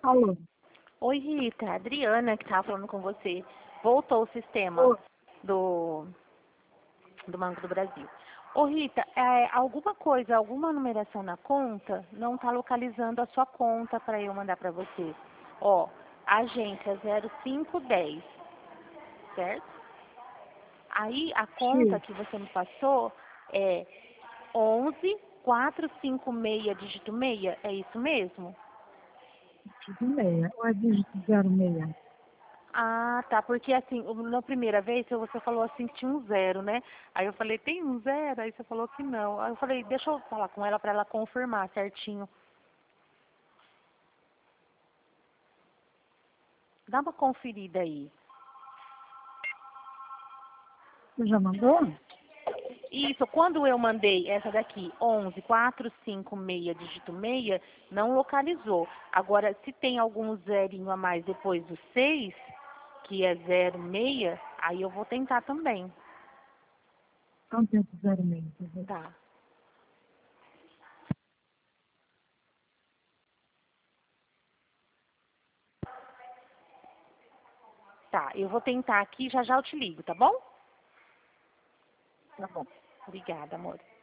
Alô? Oi, Rita, a Adriana que estava falando com você. Voltou o sistema Oi. do Banco do Brasil. Ô, Rita, alguma coisa, alguma numeração na conta não está localizando a sua conta para eu mandar para você. Ó, agência 0510, certo? Aí a conta X, que você me passou é 11456 dígito 6, é isso mesmo? dígito 6, ou é dígito 06? Ah, tá, porque assim, na primeira vez você falou assim que tinha um zero, né? Aí eu falei, tem um zero? Aí você falou que não. Aí eu falei, deixa eu falar com ela para ela confirmar certinho. Dá uma conferida aí. Você já mandou? Isso, quando eu mandei essa daqui, 11456 dígito 6, não localizou. Agora, se tem algum zerinho a mais depois do 6, que é 06, aí eu vou tentar também. Então tento 06. Tá. Tá, eu vou tentar aqui, já já eu te ligo, tá bom? Tá bom. Obrigada, amor.